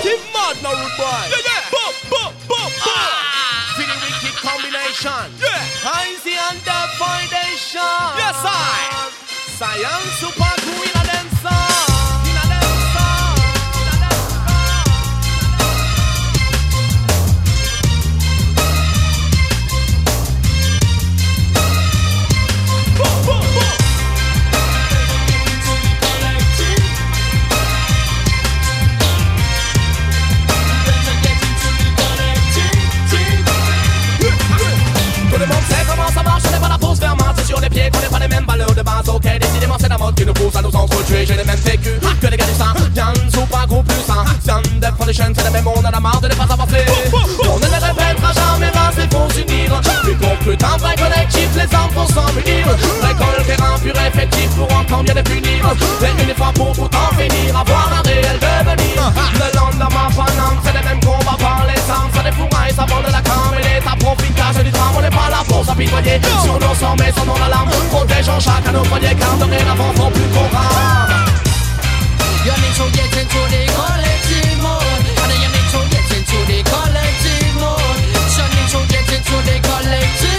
Collective mad now, rude boy. Yeah, yeah. Boom, boom, boom, boom. See the wicked combination. Yeah. Easy and the foundation. Yes, I. Science super cool in a dancer. Tout le monde sait comment ça marche, on n'est pas là pour se faire marcher sur les pieds, qu'on n'est pas les mêmes valeurs de base. Ok, décidément c'est la mode qui nous pousse à nous entretuer. J'ai les mêmes vécus que les gars du sang. Yann, super gros plus sain. Yann, Death Foundation, c'est le même, on en a marre de ne pas avancer. On ne les répétera jamais assez pour s'unir. Puis qu'on peut un vrai collectif, les armes pour s'en munir. Récolte terrain pur et effectif pour encore mieux les punir. Et une fois pour tout en finir, avoir un réel devenir. Le lendemain, Paname, c'est les mêmes combats par les armes. Ça défouraille, ça vend de la cam et l'état profitage du drame. On n'est pas là pour s'apitoyer sur nos sangs mais sans l'alarme. Protégeant chacun nos foyers car dorénavant faut plus qu'on rame. You need to get into the collective mode. And then you need to get into the collective mode. So you need to get into the collective.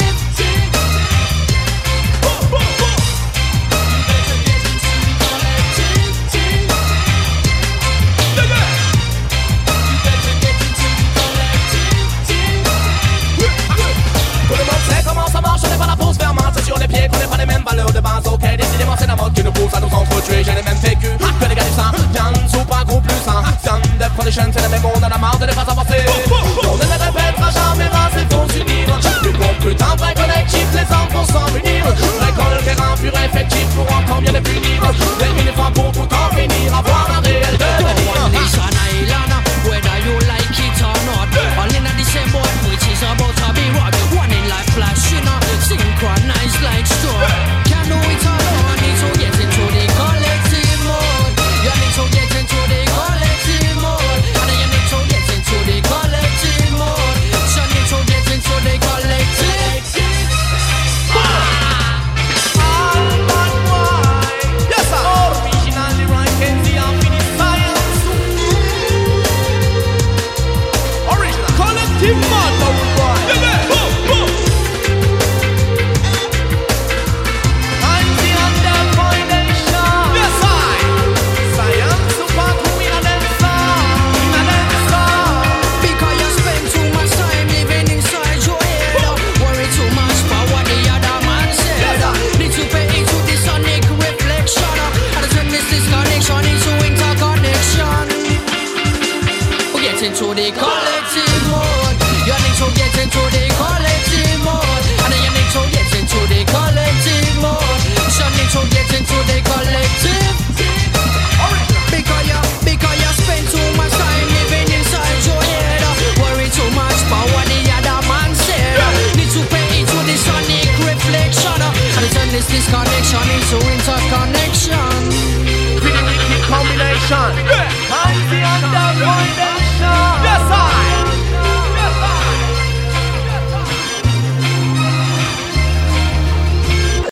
Sur les pieds, qu'on n'est pas les mêmes valeurs de base. Ok, décidément c'est la mode qui nous pousse à nous entretuer. J'ai les mêmes vécus que les gars du sang. Yann, super gros plus sain. Yann, Death Foundation, c'est le même, on en a marre de ne pas avancer. On ne les répétera jamais assez pour s'unir. Plus qu'on peut un vrai collectif, les armes pour s'en unir. Récolte terrain pur et effectif pour encore mieux les punir. Et une fois pour tout en finir, avoir un réel devenir. It's an island, whether you like it or not. All in the same boat, which is about to be what? One in life flashing up, synchronized like storm. Can't do it alone, need to get into the collective mode. You need to get into the collective mode. And then you need to get into the collective mode. So you need to get into the collective. Yes, sir. Originally right, Kenzie, I'm finished science. Original. Collective mad now, rude boy. Yeah, yeah. Boom, boom. Into the collective mode. You need to get into the collective mode. And then you need to get into the collective mode. So you need to get into the collective. Because you spend too much time living inside your head. Worry too much about what the other man said. Need to pay into the sonic reflection. And turn this disconnection into